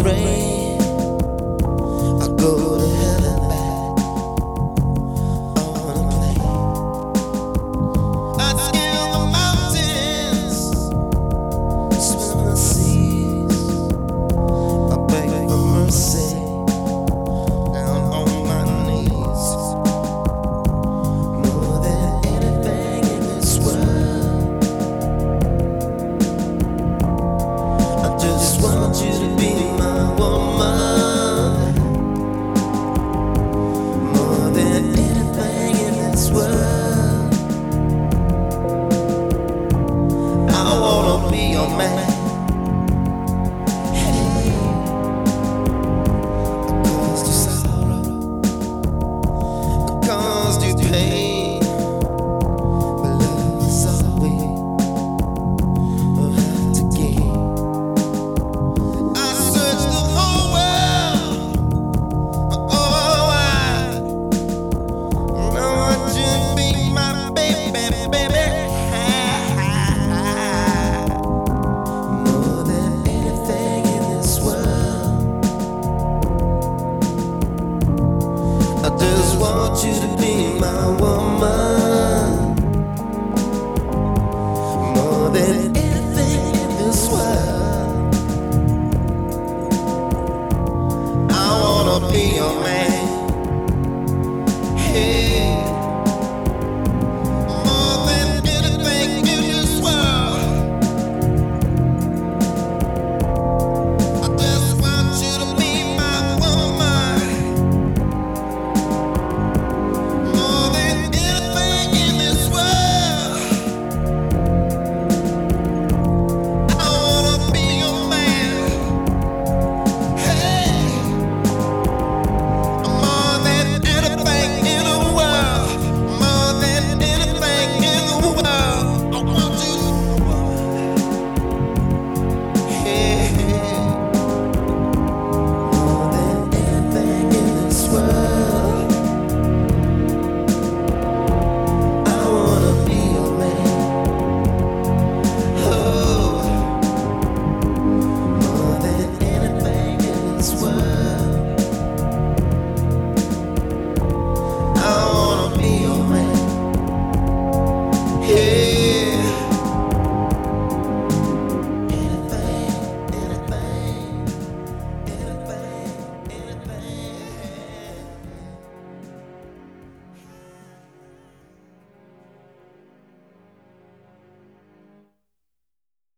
rain, I go to hell and back on a plane. I'd scale the mountains, swim the seas, I beg for mercy, down on my knees. More than anything in this world, I just want you to be my woman. More than anything in this world, I wanna be your man. Hey, I caused you sorrow, I caused you pain, but love is all we will have to gain. I searched the whole world, oh, I want you to be my baby, baby. More than anything in this world, I just want you to be my woman. More than anything in this world, I wanna be your man.